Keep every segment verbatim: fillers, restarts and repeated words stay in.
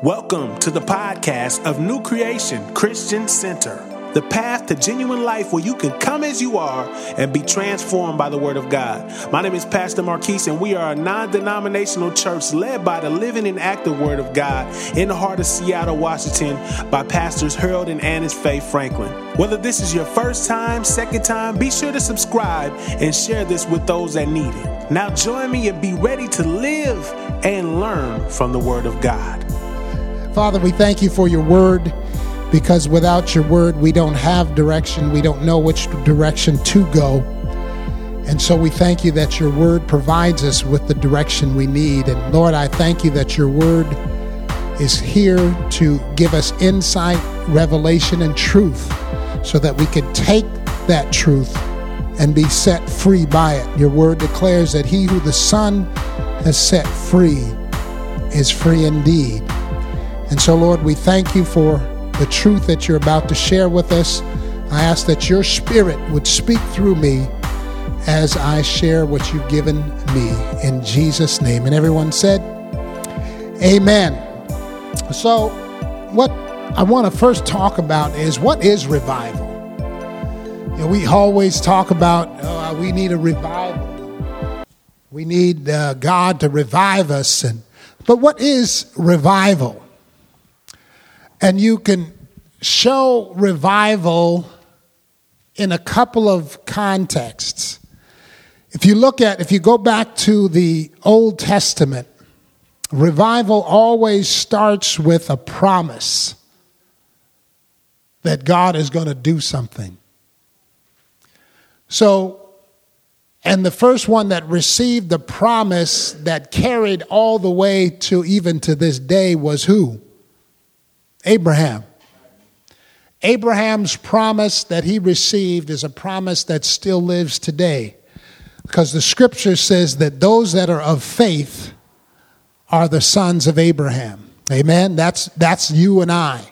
Welcome to the podcast of New Creation Christian Center, the path to genuine life where you can come as you are and be transformed by the Word of God. My name is Pastor Marquise, and we are a non-denominational church led by the living and active Word of God in the heart of Seattle, Washington, by Pastors Harold and Annis Faye Franklin. Whether this is your first time, second time, be sure to subscribe and share this with those that need it. Now join me and be ready to live and learn from the Word of God. Father, we thank you for your word, because without your word, we don't have direction. We don't know which direction to go. And so we thank you that your word provides us with the direction we need. And Lord, I thank you that your word is here to give us insight, revelation, and truth so that we can take that truth and be set free by it. Your word declares that he who the Son has set free is free indeed. And so, Lord, we thank you for the truth that you're about to share with us. I ask that your Spirit would speak through me as I share what you've given me in Jesus' name. And everyone said, amen. So what I want to first talk about is, what is revival? You know, we always talk about uh, we need a revival. We need uh, God to revive us. And but what is revival? And you can show revival in a couple of contexts. If you look at, if you go back to the Old Testament, revival always starts with a promise that God is going to do something. So, and the first one that received the promise that carried all the way to even to this day was who? Abraham. Abraham's promise that he received is a promise that still lives today, because the scripture says that those that are of faith are the sons of Abraham. Amen. That's that's you and I.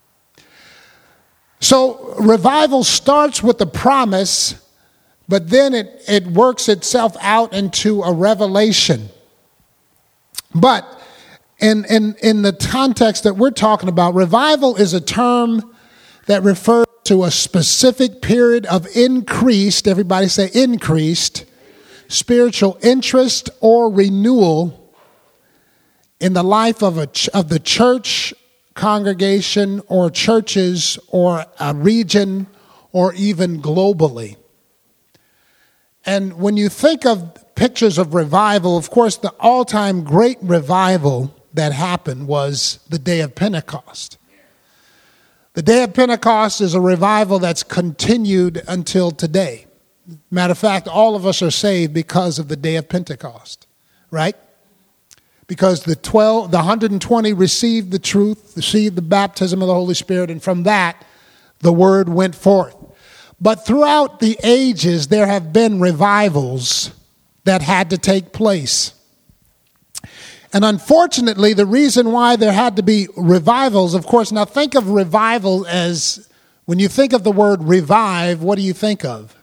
So revival starts with the promise, but then it, it works itself out into a revelation. But In, in, in the context that we're talking about, revival is a term that refers to a specific period of increased, everybody say increased, spiritual interest or renewal in the life of, a, of the church, congregation, or churches, or a region, or even globally. And when you think of pictures of revival, of course, the all-time great revival that happened was the day of Pentecost. The day of Pentecost is a revival that's continued until today. Matter of fact, all of us are saved because of the day of Pentecost, right? Because the twelve, the one hundred twenty received the truth, received the baptism of the Holy Spirit, and from that, the word went forth. But throughout the ages, there have been revivals that had to take place. And unfortunately, the reason why there had to be revivals, of course, now think of revival as, when you think of the word revive, what do you think of?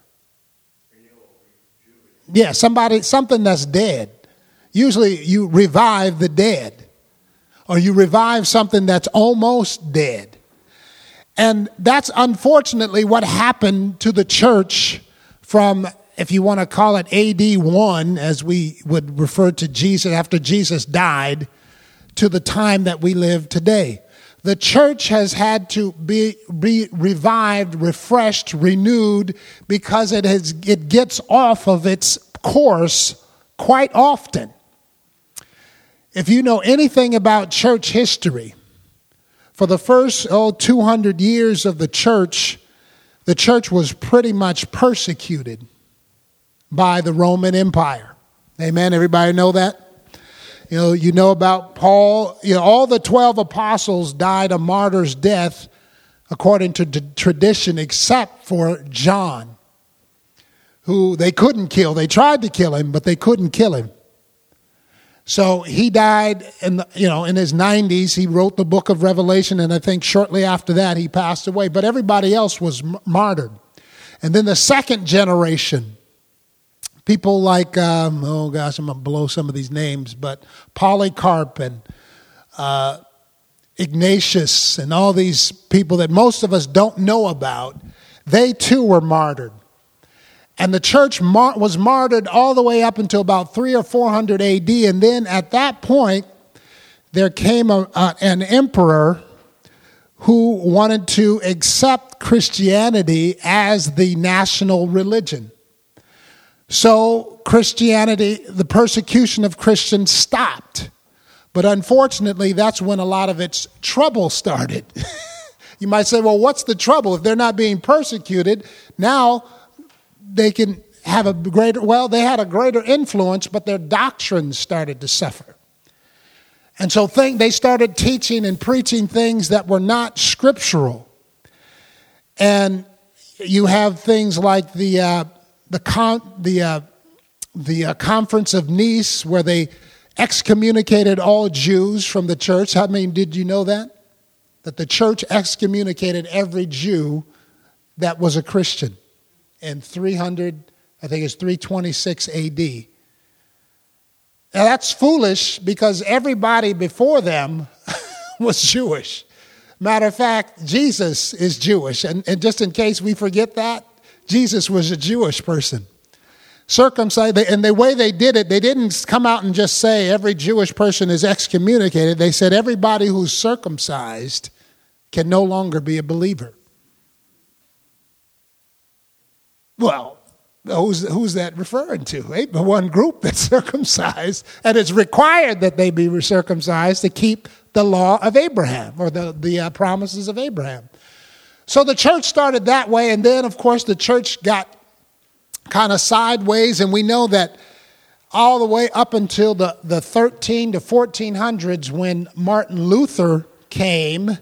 Yeah, somebody, something that's dead. Usually you revive the dead, or you revive something that's almost dead. And that's unfortunately what happened to the church from, if you want to call it A D one, as we would refer to Jesus after Jesus died, to the time that we live today. The church has had to be, be revived, refreshed, renewed, because it has it gets off of its course quite often. If you know anything about church history, for the first oh, two hundred years of the church, the church was pretty much persecuted by the Roman Empire. Amen. Everybody know that? You know, you know about Paul. You know, all the twelve apostles died a martyr's death according to d- tradition, except for John, who they couldn't kill. They tried to kill him, but they couldn't kill him. So he died in the, you know, in his nineties. He wrote the book of Revelation, and I think shortly after that he passed away. But everybody else was m- martyred. And then the second generation, people like, um, oh gosh, I'm going to blow some of these names, but Polycarp and uh, Ignatius and all these people that most of us don't know about, they too were martyred. And the church mar- was martyred all the way up until about three or four hundred A D. And then at that point, there came a, a, an emperor who wanted to accept Christianity as the national religion. So Christianity, the persecution of Christians stopped. But unfortunately, that's when a lot of its trouble started. You might say, well, what's the trouble? If they're not being persecuted, now they can have a greater, well, they had a greater influence, but their doctrines started to suffer. And so think, they started teaching and preaching things that were not scriptural. And you have things like the uh, the con, the uh, the uh, Conference of Nice, where they excommunicated all Jews from the church. How many did you know that? That the church excommunicated every Jew that was a Christian in three hundred, I think it's three twenty-six A D. Now that's foolish because everybody before them was Jewish. Matter of fact, Jesus is Jewish. And, and just in case we forget that, Jesus was a Jewish person. Circumcised, and the way they did it, they didn't come out and just say every Jewish person is excommunicated. They said everybody who's circumcised can no longer be a believer. Well, who's, who's that referring to? Ain't the one group that's circumcised, and it's required that they be circumcised to keep the law of Abraham or the, the uh, promises of Abraham. So the church started that way, and then, of course, the church got kind of sideways, and we know that all the way up until the, the thirteen to fourteen hundreds when Martin Luther came,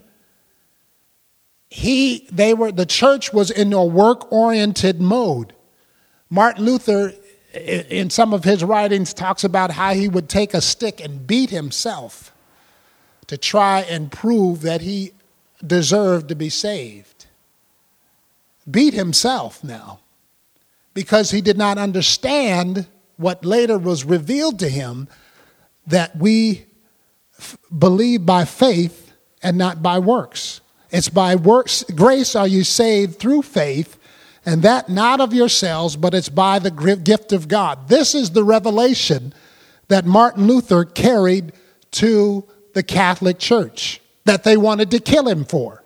he they were the church was in a work-oriented mode. Martin Luther, in some of his writings, talks about how he would take a stick and beat himself to try and prove that he deserved to be saved. Beat himself now, because he did not understand what later was revealed to him, that we f- believe by faith and not by works. It's by works, grace are you saved through faith, and that not of yourselves, but it's by the gift of God. This is the revelation that Martin Luther carried to the Catholic Church, that they wanted to kill him for.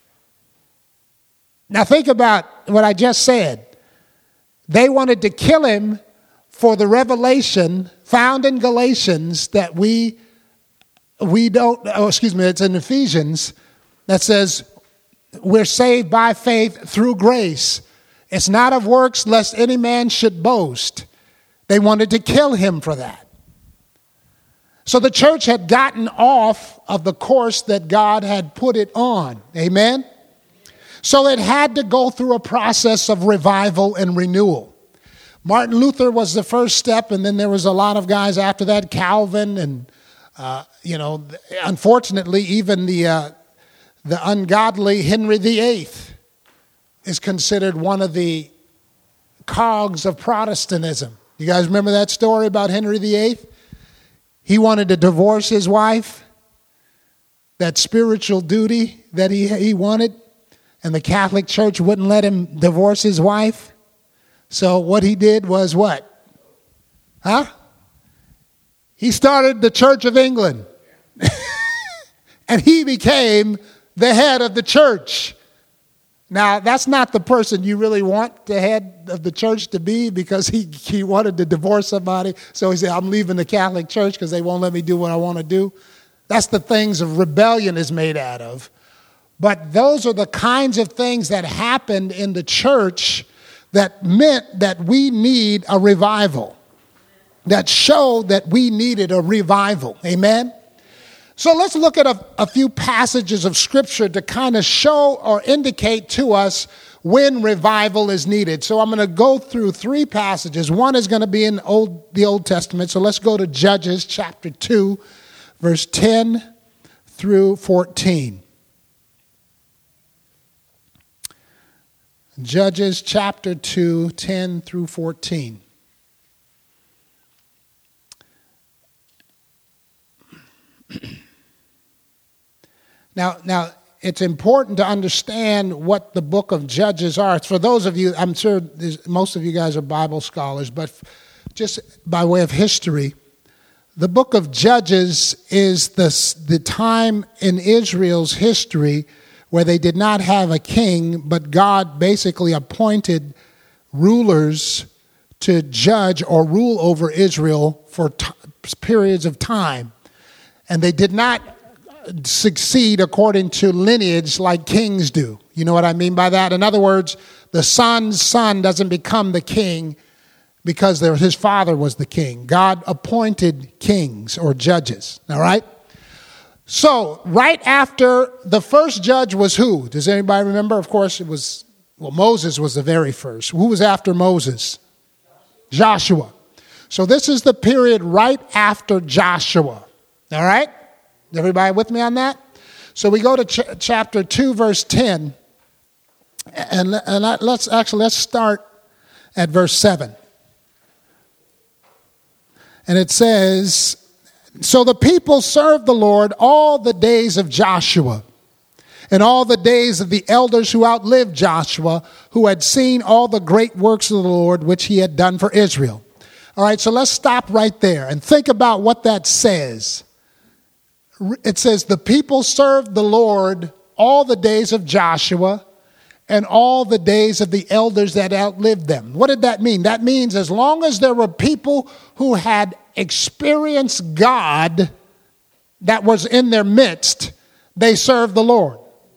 Now think about what I just said. They wanted to kill him for the revelation found in Galatians that we we don't, oh, excuse me, it's in Ephesians that says we're saved by faith through grace. It's not of works lest any man should boast. They wanted to kill him for that. So the church had gotten off of the course that God had put it on. Amen? So it had to go through a process of revival and renewal. Martin Luther was the first step, and then there was a lot of guys after that, Calvin, and, uh, you know, unfortunately, even the, uh, the ungodly Henry the Eighth is considered one of the cogs of Protestantism. You guys remember that story about Henry the Eighth? He wanted to divorce his wife, that spiritual duty that he, he wanted, and the Catholic Church wouldn't let him divorce his wife. So what he did was what? Huh? He started the Church of England. And he became the head of the church. Now, that's not the person you really want the head of the church to be, because he, he wanted to divorce somebody. So he said, I'm leaving the Catholic Church because they won't let me do what I want to do. That's the things of rebellion is made out of. But those are the kinds of things that happened in the church that meant that we need a revival, that showed that we needed a revival. Amen? So let's look at a, a few passages of Scripture to kind of show or indicate to us when revival is needed. So I'm going to go through three passages. One is going to be in Old, the Old Testament. So let's go to Judges chapter two, verse ten through fourteen. Judges chapter two, ten through fourteen. Now, now it's important to understand what the book of Judges are. For those of you, I'm sure most of you guys are Bible scholars, but just by way of history, the book of Judges is the, the time in Israel's history where they did not have a king, but God basically appointed rulers to judge or rule over Israel for t- periods of time. And they did not succeed according to lineage like kings do. You know what I mean by that? In other words, the son's son doesn't become the king because there, his father was the king. God appointed kings or judges, all right? So, right after the first judge was who? Does anybody remember? Of course, it was, well, Moses was the very first. Who was after Moses? Joshua. So this is the period right after Joshua, all right? Everybody with me on that? So we go to ch- chapter two, verse ten, and, and let's actually, let's start at verse seven. And it says, so the people served the Lord all the days of Joshua and all the days of the elders who outlived Joshua, who had seen all the great works of the Lord which he had done for Israel. All right, so let's stop right there and think about what that says. It says the people served the Lord all the days of Joshua and all the days of the elders that outlived them. What did that mean? That means as long as there were people who had experienced God that was in their midst, they served the Lord.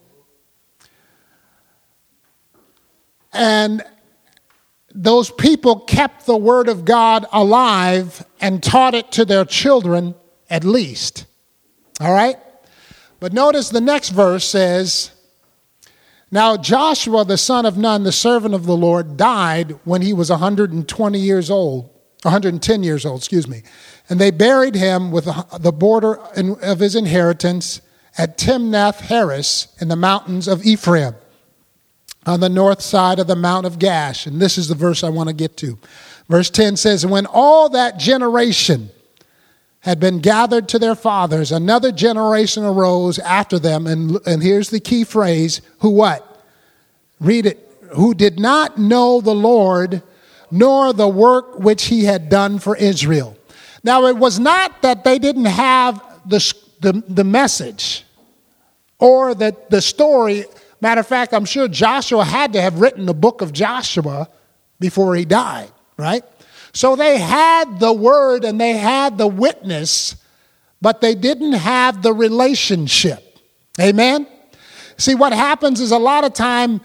And those people kept the word of God alive and taught it to their children at least. All right? But notice the next verse says, now Joshua, the son of Nun, the servant of the Lord, died when he was one hundred twenty years old, one hundred ten years old, excuse me. And they buried him with the border of his inheritance at Timnath-Heres in the mountains of Ephraim, on the north side of the Mount of Gash. And this is the verse I want to get to. Verse ten says, and when all that generation had been gathered to their fathers, another generation arose after them, and, and here's the key phrase, who what? Read it. Who did not know the Lord, nor the work which he had done for Israel. Now, it was not that they didn't have the, the, the message or the, the story. Matter of fact, I'm sure Joshua had to have written the book of Joshua before he died, right? So they had the word and they had the witness, but they didn't have the relationship. Amen? See, what happens is a lot of time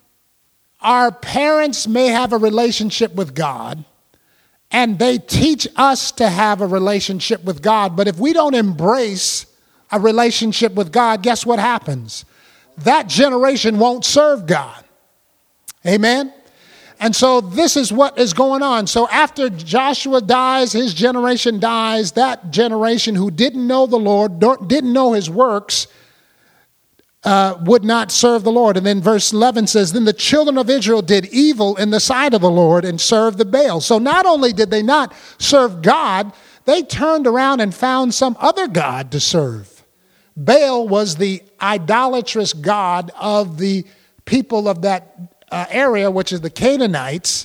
our parents may have a relationship with God and they teach us to have a relationship with God, but if we don't embrace a relationship with God, guess what happens? That generation won't serve God. Amen? And so this is what is going on. So after Joshua dies, his generation dies. That generation who didn't know the Lord, didn't know his works, uh, would not serve the Lord. And then verse eleven says, then the children of Israel did evil in the sight of the Lord and served the Baal. So not only did they not serve God, they turned around and found some other god to serve. Baal was the idolatrous god of the people of that Uh, area, which is the Canaanites.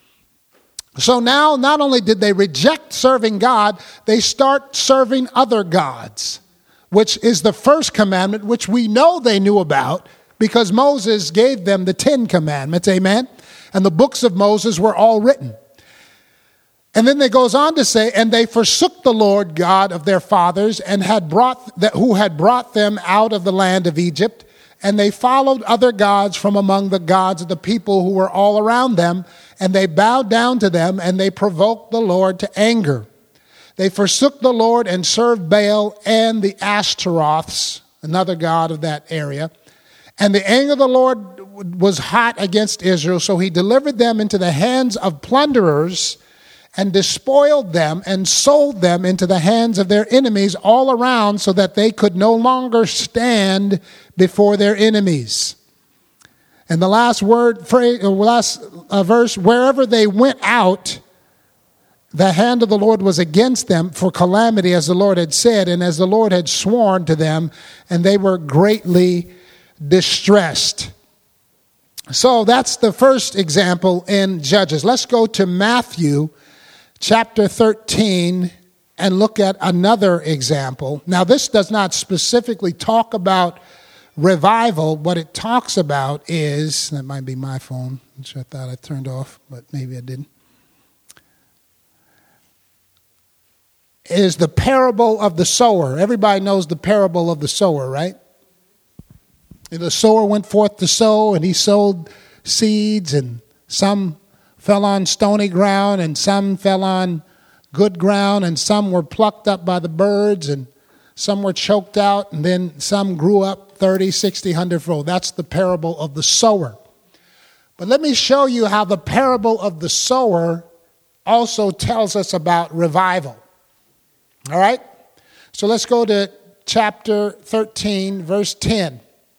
So now, not only did they reject serving God, they start serving other gods, which is the first commandment, which we know they knew about because Moses gave them the Ten Commandments, amen? And the books of Moses were all written. And then it goes on to say, and they forsook the Lord God of their fathers and had brought the, who had brought them out of the land of Egypt. And they followed other gods from among the gods of the people who were all around them. And they bowed down to them and they provoked the Lord to anger. They forsook the Lord and served Baal and the Ashtaroths, another god of that area. And the anger of the Lord was hot against Israel. So he delivered them into the hands of plunderers and despoiled them and sold them into the hands of their enemies all around so that they could no longer stand before their enemies. And the last word, phrase, last uh, verse, wherever they went out, the hand of the Lord was against them for calamity, as the Lord had said, and as the Lord had sworn to them, and they were greatly distressed. So that's the first example in Judges. Let's go to Matthew chapter thirteen and look at another example. Now, this does not specifically talk about revival. What it talks about is, that might be my phone, which I thought I turned off, but maybe I didn't, is the parable of the sower. Everybody knows the parable of the sower, right? And the sower went forth to sow, and he sowed seeds, and some fell on stony ground, and some fell on good ground, and some were plucked up by the birds, and some were choked out, and then some grew up thirty, sixty, one hundred fold. That's the parable of the sower. But let me show you how the parable of the sower also tells us about revival. All right? So let's go to chapter thirteen, verse ten.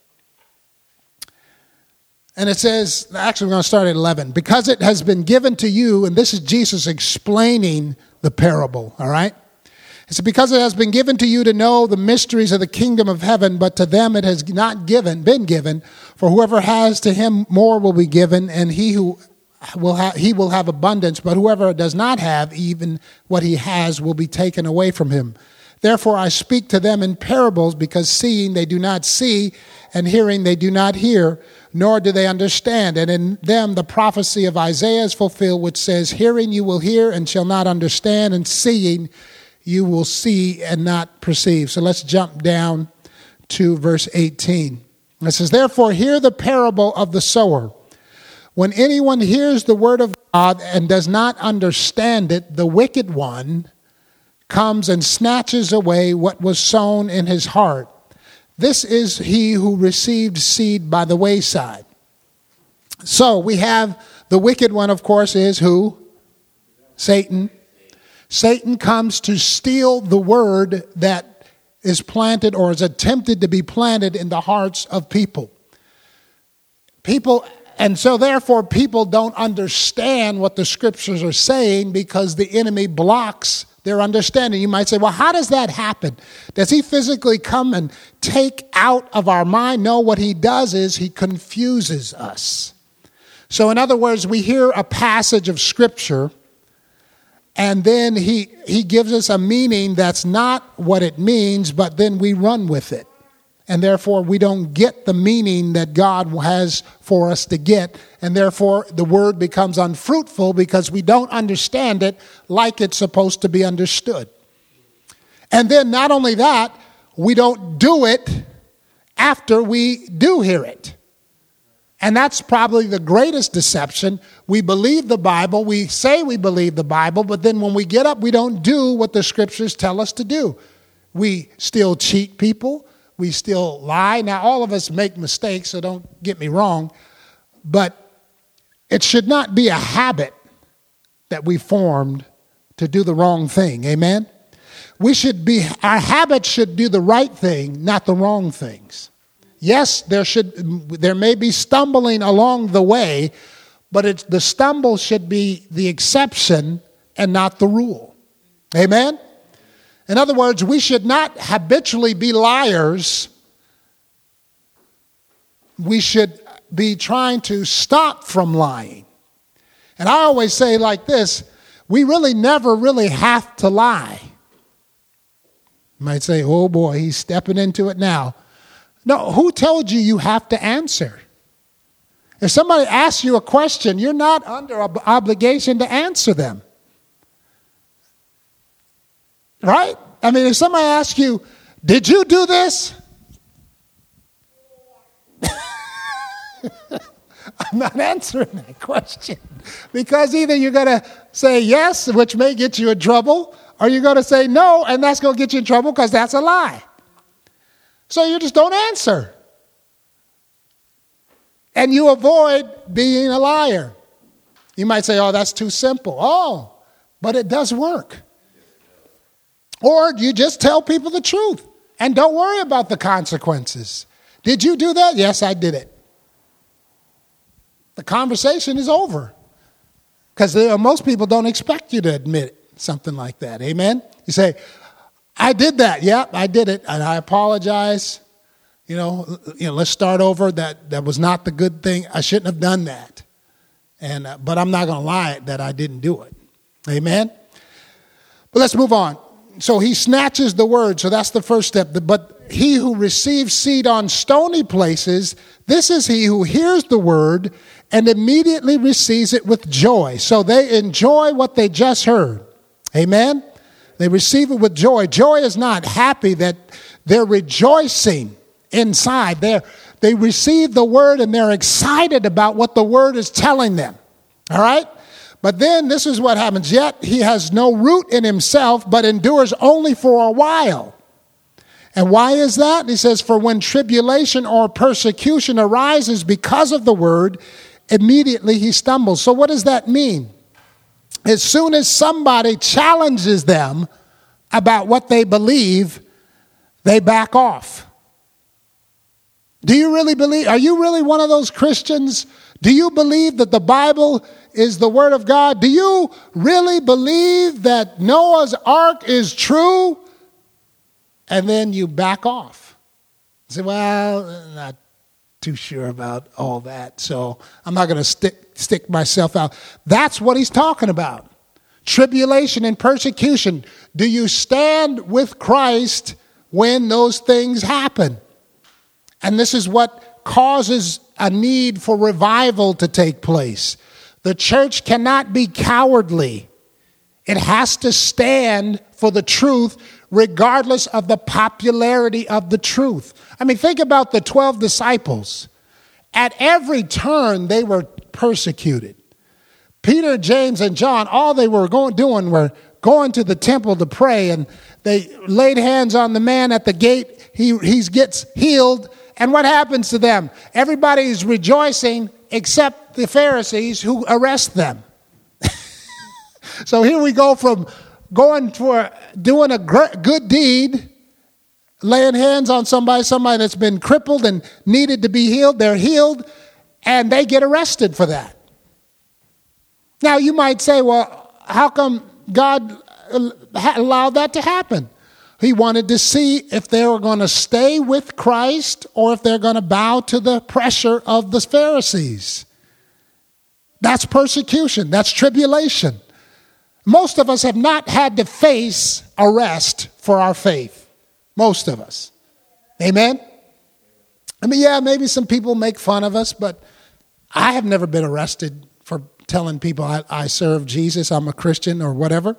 And it says, actually we're going to start at eleven. Because it has been given to you, and this is Jesus explaining the parable, all right? It's because it has been given to you to know the mysteries of the kingdom of heaven, but to them it has not given, been given. For whoever has, to him more will be given, and he who will have, he will have abundance. But whoever does not have, even what he has will be taken away from him. Therefore I speak to them in parables, because seeing they do not see, and hearing they do not hear, nor do they understand. And in them the prophecy of Isaiah is fulfilled, which says, hearing you will hear and shall not understand, and seeing you will see and not perceive. So let's jump down to verse eighteen. It says, therefore hear the parable of the sower. When anyone hears the word of God and does not understand it, the wicked one comes and snatches away what was sown in his heart. This is he who received seed by the wayside. So we have the wicked one, of course, is who? Satan. Satan comes to steal the word that is planted or is attempted to be planted in the hearts of people. People, and so therefore people don't understand what the scriptures are saying because the enemy blocks their understanding. You might say, well, how does that happen? Does he physically come and take out of our mind? No, what he does is he confuses us. So in other words, we hear a passage of scripture, and then he, he gives us a meaning that's not what it means, but then we run with it. And therefore, we don't get the meaning that God has for us to get. And therefore, the word becomes unfruitful because we don't understand it like it's supposed to be understood. And then not only that, we don't do it after we do hear it. And that's probably the greatest deception. We believe the Bible, we say we believe the Bible, but then when we get up, we don't do what the scriptures tell us to do. We still cheat people. We still lie. Now, all of us make mistakes, so don't get me wrong. But it should not be a habit that we formed to do the wrong thing. Amen? We should be, our habits should do the right thing, not the wrong things. Yes, there should, there may be stumbling along the way, but it's, the stumble should be the exception and not the rule. Amen? In other words, we should not habitually be liars. We should be trying to stop from lying. And I always say like this, we really never really have to lie. You might say, oh boy, he's stepping into it now. No, who told you you have to answer? If somebody asks you a question, you're not under an obligation to answer them. Right? I mean, if somebody asks you, did you do this? I'm not answering that question. Because either you're going to say yes, which may get you in trouble, or you're going to say no, and that's going to get you in trouble because that's a lie. So you just don't answer. And you avoid being a liar. You might say, oh, that's too simple. Oh, but it does work. Or you just tell people the truth and don't worry about the consequences. Did you do that? Yes, I did it. The conversation is over because most people don't expect you to admit it. Something like that. Amen? You say, I did that. Yep, I did it. And I apologize. You know, you know, let's start over. That that was not the good thing. I shouldn't have done that. And uh, but I'm not going to lie that I didn't do it. Amen? But let's move on. So he snatches the word. So that's the first step. But he who receives seed on stony places, this is he who hears the word and immediately receives it with joy. So they enjoy what they just heard. Amen? They receive it with joy. Joy is not happy, that they're rejoicing inside. They're, they receive the word and they're excited about what the word is telling them. All right? But then this is what happens. Yet he has no root in himself, but endures only for a while. And why is that? He says, for when tribulation or persecution arises because of the word, immediately he stumbles. So what does that mean? As soon as somebody challenges them about what they believe, they back off. Do you really believe? Are you really one of those Christians? Do you believe that the Bible is the Word of God? Do you really believe that Noah's Ark is true? And then you back off. You say, well, I'm not too sure about all that, so I'm not going to stick stick myself out. That's what he's talking about. Tribulation and persecution. Do you stand with Christ when those things happen? And this is what causes a need for revival to take place. The church cannot be cowardly. It has to stand for the truth regardless of the popularity of the truth. I mean, think about the twelve disciples. At every turn, they were persecuted. Peter, James, and John, all they were going, doing were going to the temple to pray, and they laid hands on the man at the gate. He, he gets healed, and what happens to them? Everybody's rejoicing except the Pharisees who arrest them. So here we go from going for doing a good deed, laying hands on somebody, somebody that's been crippled and needed to be healed. They're healed, and they get arrested for that. Now, you might say, well, how come God allowed that to happen? He wanted to see if they were going to stay with Christ or if they're going to bow to the pressure of the Pharisees. That's persecution. That's tribulation. Most of us have not had to face arrest for our faith. Most of us. Amen? I mean, yeah, maybe some people make fun of us, but I have never been arrested for telling people I, I serve Jesus, I'm a Christian or whatever.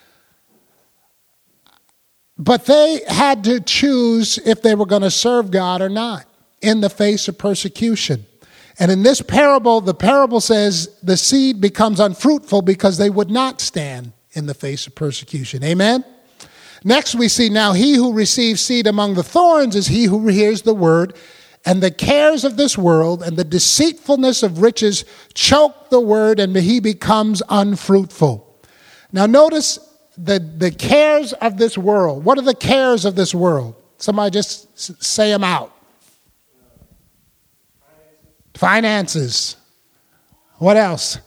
But they had to choose if they were going to serve God or not in the face of persecution. And in this parable, the parable says the seed becomes unfruitful because they would not stand in the face of persecution. Amen? Next we see, now he who receives seed among the thorns is he who hears the word, and the cares of this world and the deceitfulness of riches choke the word, and he becomes unfruitful. Now notice the, the cares of this world. What are the cares of this world? Somebody just say them out. Finances. What else?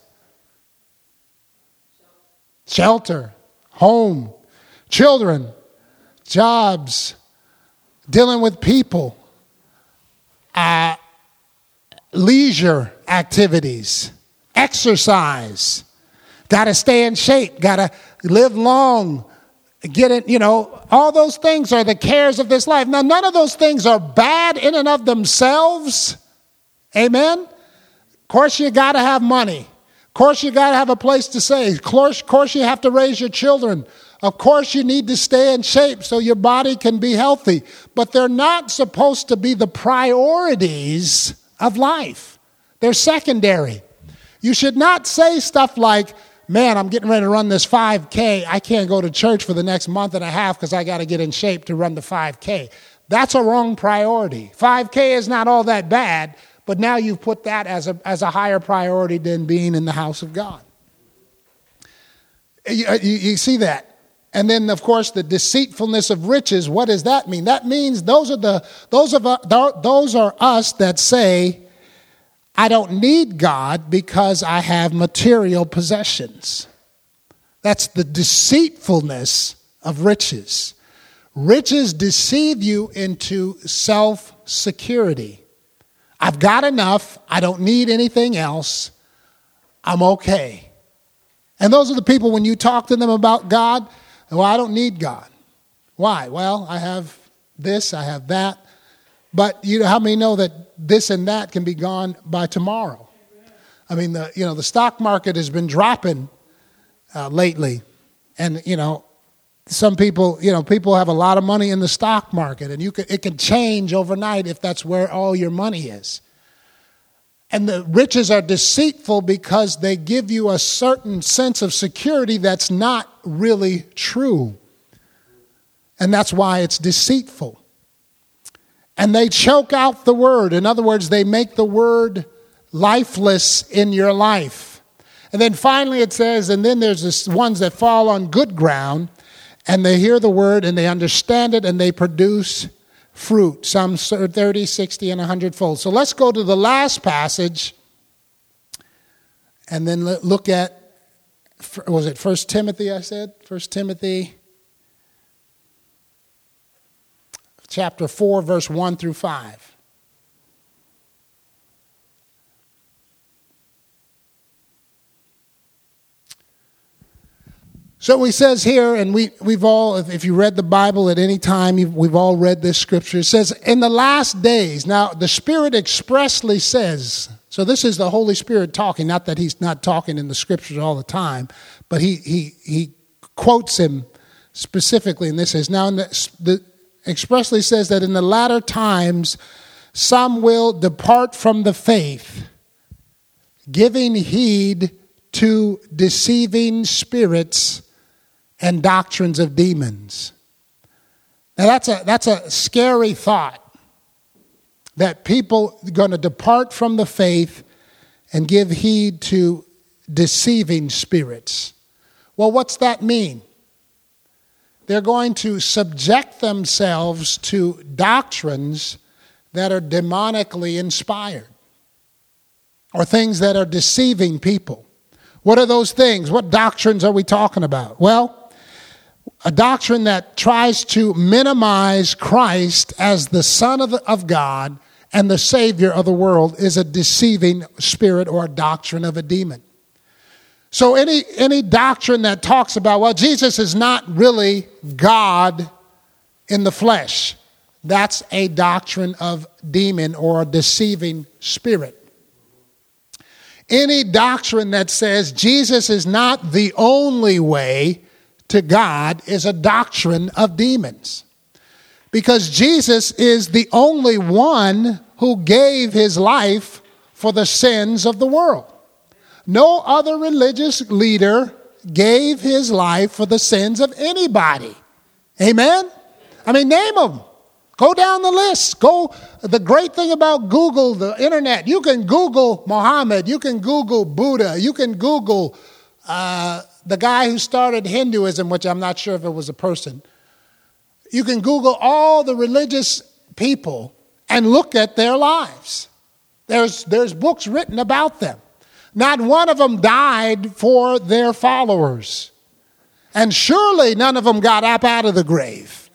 Shelter. Home. Children. Jobs. Dealing with people. Uh, leisure activities. Exercise. Got to stay in shape. Got to live long. Get it, you know, all those things are the cares of this life. Now, none of those things are bad in and of themselves. Amen? Of course, you got to have money. Of course, you got to have a place to stay. Of course, of course, you have to raise your children. Of course, you need to stay in shape so your body can be healthy. But they're not supposed to be the priorities of life. They're secondary. You should not say stuff like, man, I'm getting ready to run this five K. I can't go to church for the next month and a half because I got to get in shape to run the five K. That's a wrong priority. five K is not all that bad. But now you've put that as a as a higher priority than being in the house of God. You, you, you see that? And then, of course, the deceitfulness of riches. What does that mean? That means those are the those of those are us that say, I don't need God because I have material possessions. That's the deceitfulness of riches. Riches deceive you into self-security. I've got enough. I don't need anything else. I'm okay. And those are the people, when you talk to them about God, well, I don't need God. Why? Well, I have this, I have that. But you know, how many know that this and that can be gone by tomorrow? I mean, the you know the stock market has been dropping uh, lately, and you know, some people you know people have a lot of money in the stock market, and you can it can change overnight if that's where all your money is. And the riches are deceitful because they give you a certain sense of security that's not really true, and that's why it's deceitful. And they choke out the word. In other words, they make the word lifeless in your life. And then finally it says, and then there's this ones that fall on good ground, and they hear the word, and they understand it, and they produce fruit, some thirty, sixty, and one hundred fold. So let's go to the last passage, and then look at, was it First Timothy I said? First Timothy chapter four, verse one through five. So he says here, and we, we've all, if you read the Bible at any time, we've all read this scripture. It says, in the last days, now the Spirit expressly says, so this is the Holy Spirit talking, not that he's not talking in the scriptures all the time, but he he he quotes him specifically, and this is, now in the, the expressly says that in the latter times, some will depart from the faith, giving heed to deceiving spirits and doctrines of demons. Now that's a that's a scary thought, that people are going to depart from the faith and give heed to deceiving spirits. Well, what's that mean? They're going to subject themselves to doctrines that are demonically inspired, or things that are deceiving people. What are those things? What doctrines are we talking about? Well, a doctrine that tries to minimize Christ as the Son of, of God and the Savior of the world is a deceiving spirit or a doctrine of a demon. So any any doctrine that talks about, well, Jesus is not really God in the flesh, that's a doctrine of demon or a deceiving spirit. Any doctrine that says Jesus is not the only way to God is a doctrine of demons. Because Jesus is the only one who gave his life for the sins of the world. No other religious leader gave his life for the sins of anybody. Amen? I mean, name them. Go down the list. Go. The great thing about Google, the internet, you can Google Muhammad, you can Google Buddha, you can Google uh, the guy who started Hinduism, which I'm not sure if it was a person. You can Google all the religious people and look at their lives. There's, there's books written about them. Not one of them died for their followers. And surely none of them got up out of the grave.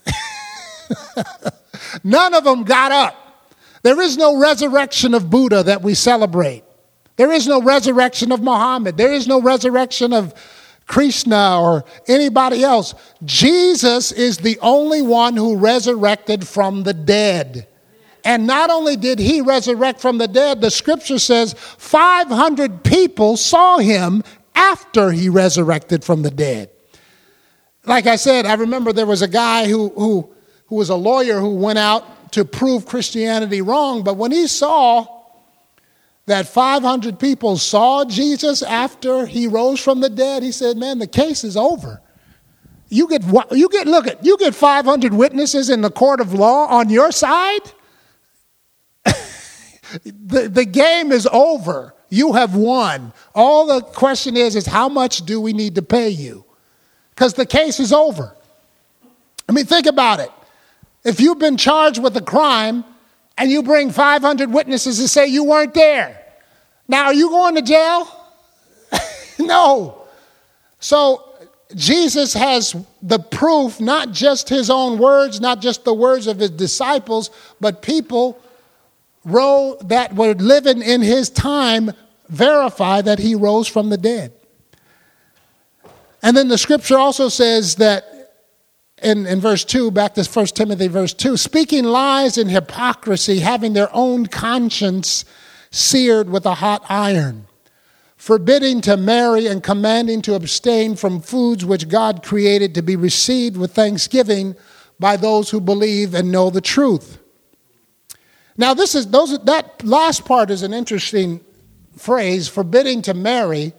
None of them got up. There is no resurrection of Buddha that we celebrate. There is no resurrection of Muhammad. There is no resurrection of Krishna or anybody else. Jesus is the only one who resurrected from the dead. And not only did he resurrect from the dead, the scripture says five hundred people saw him after he resurrected from the dead. Like I said, I remember there was a guy who, who, who was a lawyer who went out to prove Christianity wrong. But when he saw that five hundred people saw Jesus after he rose from the dead, he said, man, the case is over. You get, you get, look at, you get five hundred witnesses in the court of law on your side. The, the game is over. You have won. All the question is, is how much do we need to pay you? Because the case is over. I mean, think about it. If you've been charged with a crime and you bring five hundred witnesses to say you weren't there, now are you going to jail? No. So Jesus has the proof, not just his own words, not just the words of his disciples, but people that were living in his time verify that he rose from the dead. And then the scripture also says that in, in verse two, back to First Timothy verse two, speaking lies and hypocrisy, having their own conscience seared with a hot iron, forbidding to marry and commanding to abstain from foods which God created to be received with thanksgiving by those who believe and know the truth. Now, this is those that last part is an interesting phrase, forbidding to marry,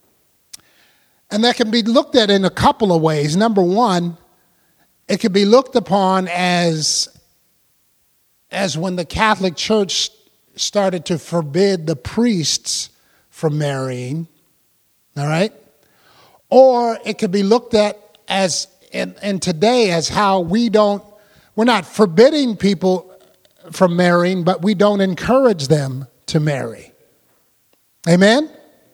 and that can be looked at in a couple of ways. Number one, it can be looked upon as as when the Catholic Church started to forbid the priests from marrying, all right? Or it could be looked at as, and, and today, as how we don't, we're not forbidding people from marrying, but we don't encourage them to marry. Amen?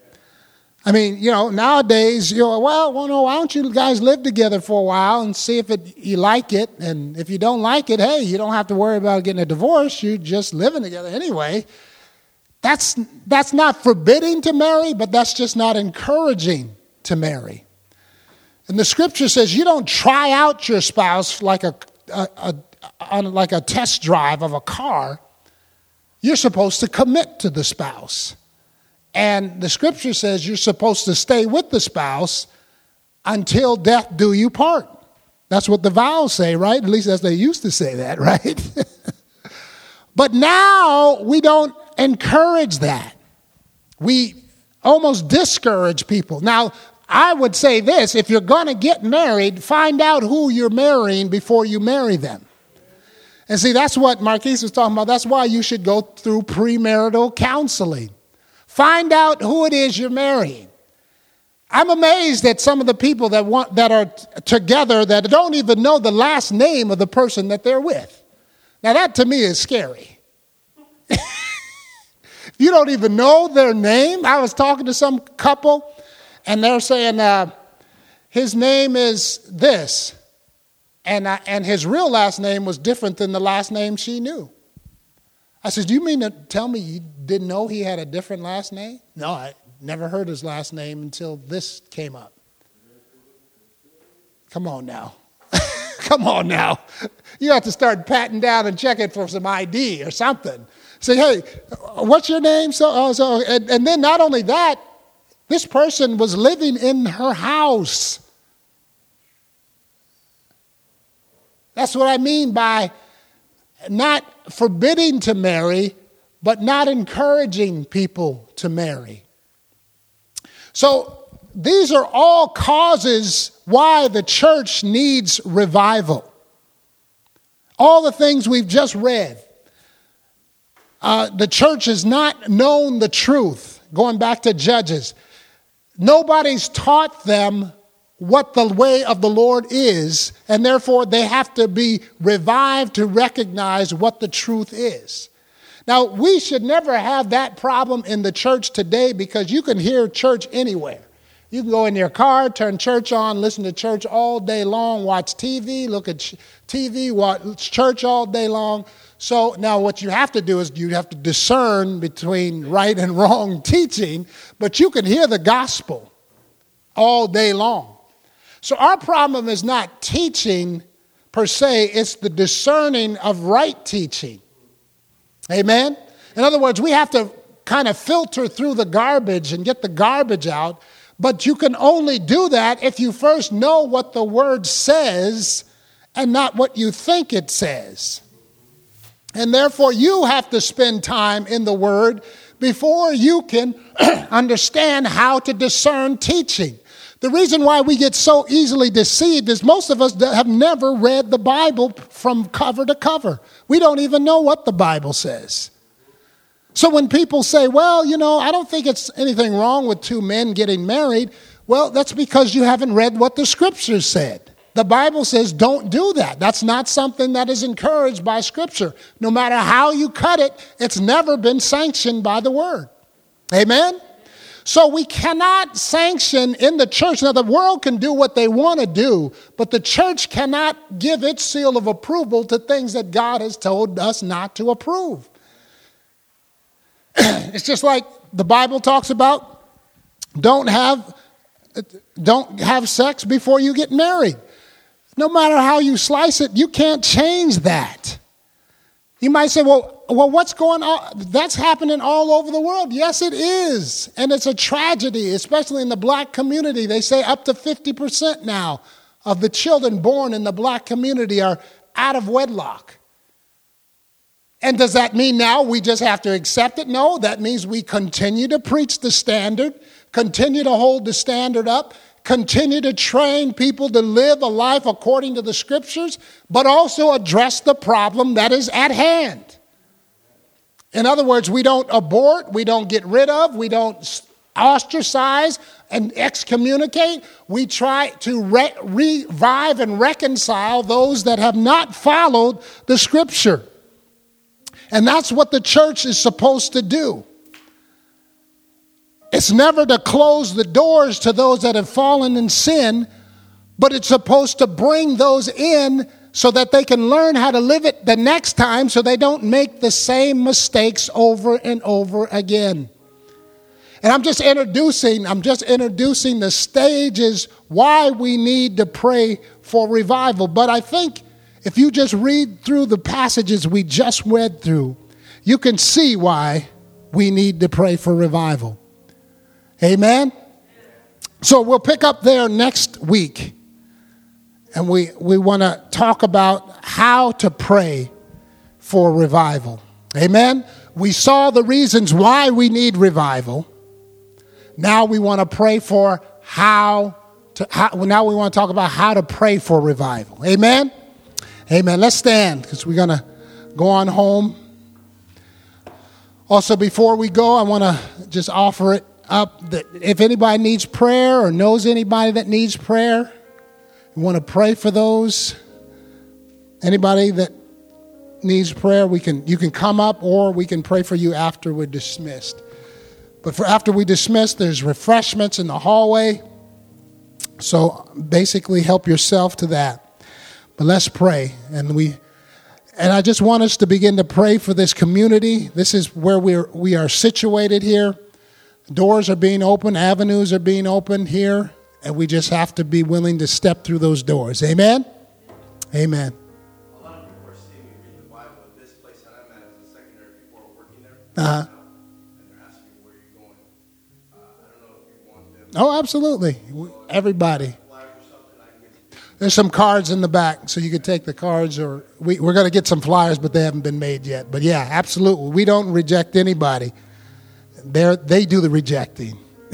I mean, you know, nowadays, you know, well, well, no, why don't you guys live together for a while and see if it, you like it, and if you don't like it, hey, you don't have to worry about getting a divorce, you're just living together anyway. That's that's not forbidding to marry, but that's just not encouraging to marry. And the scripture says you don't try out your spouse like a, a, a on like a test drive of a car. You're supposed to commit to the spouse. And the scripture says you're supposed to stay with the spouse until death do you part. That's what the vows say, right? At least as they used to say that, right? But now we don't encourage that. We almost discourage people. Now, I would say this, if you're going to get married, find out who you're marrying before you marry them. And see, that's what Marquise was talking about. That's why you should go through premarital counseling. Find out who it is you're marrying. I'm amazed at some of the people that want that are t- together that don't even know the last name of the person that they're with. Now that to me is scary. If you don't even know their name, I was talking to some couple and they're saying uh, his name is this, and uh, and his real last name was different than the last name she knew. I said, do you mean to tell me you didn't know he had a different last name? No, I never heard his last name until this came up. Come on now. Come on now. You have to start patting down and checking for some I D or something. Say, hey, what's your name? So, oh, so, and, and then not only that, this person was living in her house. That's what I mean by not forbidding to marry, but not encouraging people to marry. So these are all causes why the church needs revival. All the things we've just read. Uh, the church has not known the truth. Going back to Judges. Nobody's taught them what the way of the Lord is, and therefore they have to be revived to recognize what the truth is. Now, we should never have that problem in the church today because you can hear church anywhere. You can go in your car, turn church on, listen to church all day long, watch T V, look at T V, watch church all day long. So now what you have to do is you have to discern between right and wrong teaching, but you can hear the gospel all day long. So our problem is not teaching per se, it's the discerning of right teaching. Amen? In other words, we have to kind of filter through the garbage and get the garbage out, but you can only do that if you first know what the word says and not what you think it says. And therefore, you have to spend time in the word before you can understand how to discern teaching. The reason why we get so easily deceived is most of us have never read the Bible from cover to cover. We don't even know what the Bible says. So when people say, well, you know, I don't think it's anything wrong with two men getting married, well, that's because you haven't read what the scriptures said. The Bible says don't do that. That's not something that is encouraged by Scripture. No matter how you cut it, it's never been sanctioned by the Word. Amen? So we cannot sanction in the church. Now, the world can do what they want to do, but the church cannot give its seal of approval to things that God has told us not to approve. It's just like the Bible talks about, don't have, don't have sex before you get married. No matter how you slice it, you can't change that. You might say, well, well, what's going on? That's happening all over the world. Yes, it is. And it's a tragedy, especially in the black community. They say up to fifty percent now of the children born in the black community are out of wedlock. And does that mean now we just have to accept it? No, that means we continue to preach the standard, continue to hold the standard up, continue to train people to live a life according to the scriptures, but also address the problem that is at hand. In other words, we don't abort, we don't get rid of, we don't ostracize and excommunicate. We try to re- revive and reconcile those that have not followed the scripture. And that's what the church is supposed to do. It's never to close the doors to those that have fallen in sin, but it's supposed to bring those in so that they can learn how to live it the next time so they don't make the same mistakes over and over again. And I'm just introducing, I'm just introducing the stages why we need to pray for revival. But I think if you just read through the passages we just read through, you can see why we need to pray for revival. Amen? So we'll pick up there next week. And we, we want to talk about how to pray for revival. Amen? We saw the reasons why we need revival. Now we want to pray for how to, how, now we want to talk about how to pray for revival. Amen? Amen. Let's stand because we're going to go on home. Also, before we go, I want to just offer it up that if anybody needs prayer or knows anybody that needs prayer, we want to pray for those. Anybody that needs prayer, we can you can come up or we can pray for you after we're dismissed. But for after we dismiss, there's refreshments in the hallway. So basically help yourself to that. But let's pray. And we and I just want us to begin to pray for this community. This is where we're we are situated here. Doors are being opened, avenues are being opened here. And we just have to be willing to step through those doors. Amen? Amen. A lot of people are seeing me read the Bible at this place that I'm at as a secondary before working there. Uh-huh. And they're asking me where you're going. Uh, I don't know if you want them. Oh, absolutely. Everybody. There's some cards in the back, so you could take the cards. Or we, we're going to get some flyers, but they haven't been made yet. But yeah, absolutely. We don't reject anybody. They're, they do the rejecting.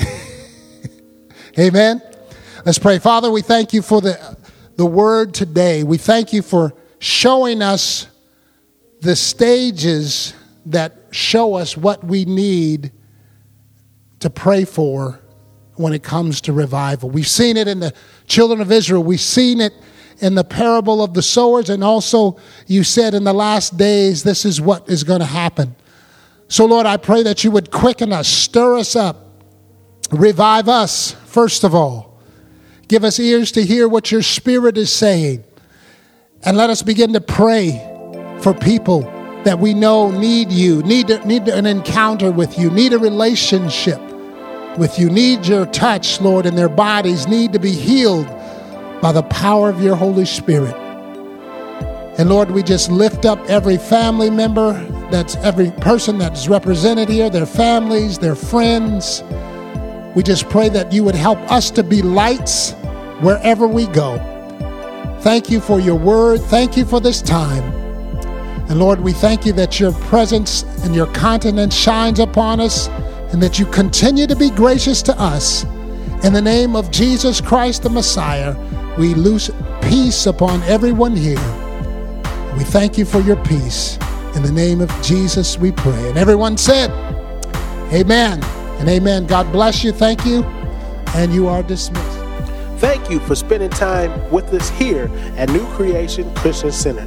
Amen? Let's pray. Father, we thank you for the, the word today. We thank you for showing us the stages that show us what we need to pray for when it comes to revival. We've seen it in the children of Israel. We've seen it in the parable of the sowers. And also you said in the last days, this is what is going to happen. So Lord, I pray that you would quicken us, stir us up, revive us, first of all. Give us ears to hear what your Spirit is saying. And let us begin to pray for people that we know need you, need, need an encounter with you, need a relationship with you, need your touch, Lord, in their bodies, need to be healed by the power of your Holy Spirit. And Lord, we just lift up every family member, that's every person that's represented here, their families, their friends. We just pray that you would help us to be lights wherever we go. Thank you for your word. Thank you for this time. And Lord, we thank you that your presence and your countenance shines upon us and that you continue to be gracious to us. In the name of Jesus Christ, the Messiah, we loose peace upon everyone here. We thank you for your peace. In the name of Jesus, we pray. And everyone said, amen and amen. God bless you. Thank you. And you are dismissed. Thank you for spending time with us here at New Creation Christian Center.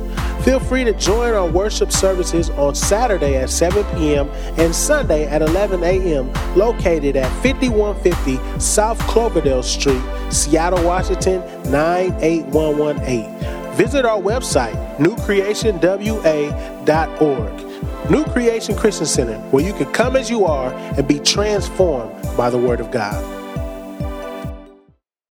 Feel free to join our worship services on Saturday at seven p.m. and Sunday at eleven a.m. located at fifty-one fifty South Cloverdale Street, Seattle, Washington, nine eight one one eight. Visit our website, new creation w a dot org. New Creation Christian Center, where you can come as you are and be transformed by the Word of God.